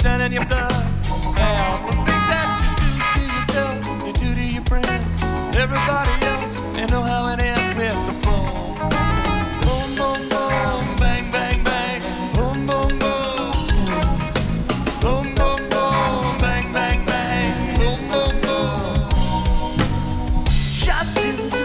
percent in your blood. All the things that you do to yourself, you do to your friends. Everybody